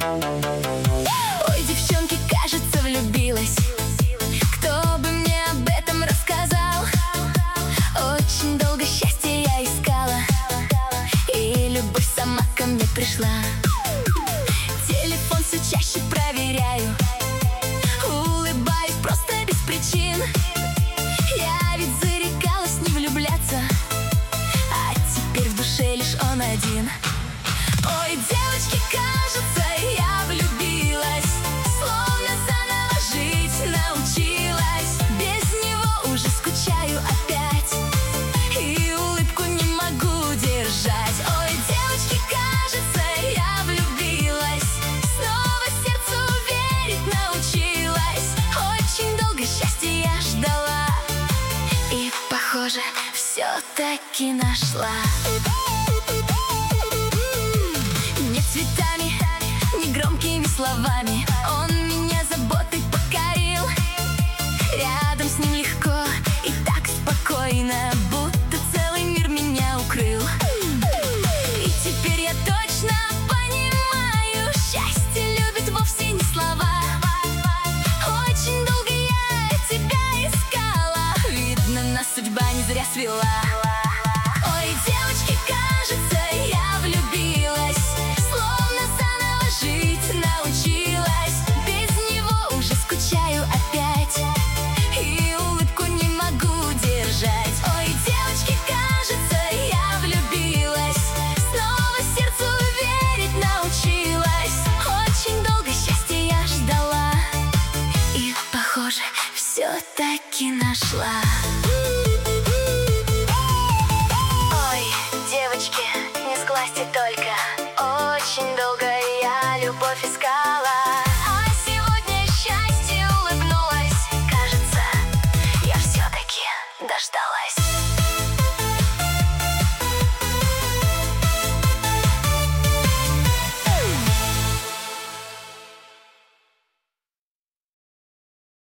Ой, девчонки, кажется, влюбилась. Кто бы мне об этом рассказал? Очень долго счастье я искала, и любовь сама ко мне пришла. Телефон все чаще проверяю, улыбаюсь просто без причин. Я ведь зарекалась не влюбляться, а теперь в душе лишь он один. Ой, девочки, кажется, я влюбилась, словно заново жить научилась. Без него уже скучаю опять, и улыбку не могу держать. Ой, девочки, кажется, я влюбилась, снова сердцу верить научилась. Очень долго счастья я ждала, и, похоже, все-таки нашла. Не цветами, не громкими словами он меня заботой покорил. Рядом с ним легко и так спокойно, будто целый мир меня укрыл. И теперь я точно понимаю, счастье любит вовсе не слова. Очень долго я тебя искала, видно, нас судьба не зря свела. Ой, девочки, кажется, я влюбилась, словно заново жить научилась. Без него уже скучаю опять, и улыбку не могу держать. Ой, девочки, кажется, я влюбилась, снова сердцу верить научилась. Очень долго счастья я ждала, и, похоже, все-таки нашла.